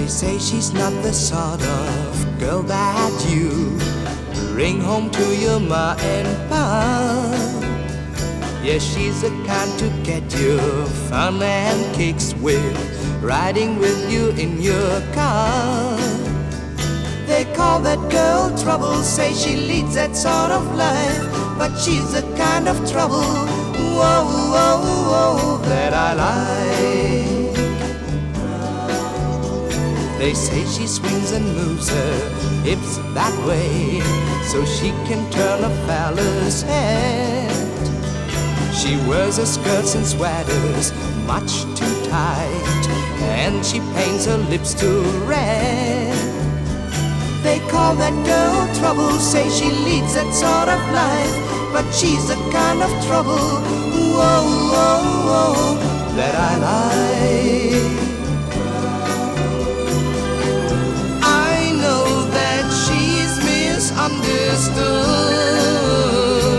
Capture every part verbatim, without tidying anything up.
They say she's not the sort of girl that you bring home to your ma and pa. Yes, she's the kind to get you fun and kicks with riding with you in your car. They call that girl trouble, say she leads that sort of life, but she's the kind of trouble, whoa, whoa, whoa, that I like. They say she swings and moves her hips that way, so she can turn a fella's head. She wears her skirts and sweaters much too tight, and she paints her lips too red. They call that girl trouble, say she leads that sort of life, but she's the kind of trouble, whoa, whoa, whoa, that I like. I know that she's misunderstood,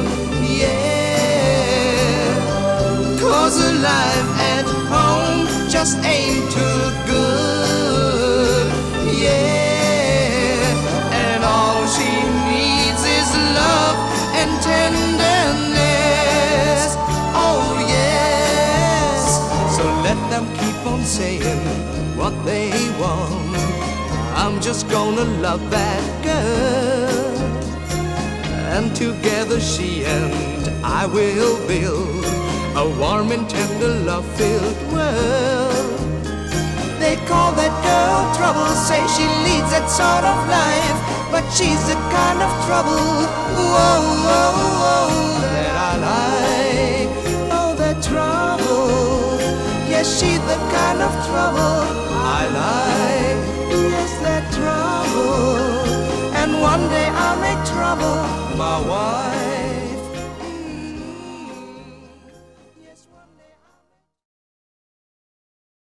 yeah, 'cause her life at home just ain't too good, yeah, and all she needs is love and tenderness, oh yes. So let them keep on saying what they want, I'm just gonna love that girl, and together she and I will build a warm and tender love-filled world. They call that girl trouble, say she leads that sort of life, but she's the kind of trouble, whoa, whoa, whoa, that I like. Oh, that trouble, yes, she's the kind of trouble I like. Yes, that trouble, and one day I'll make trouble my wife.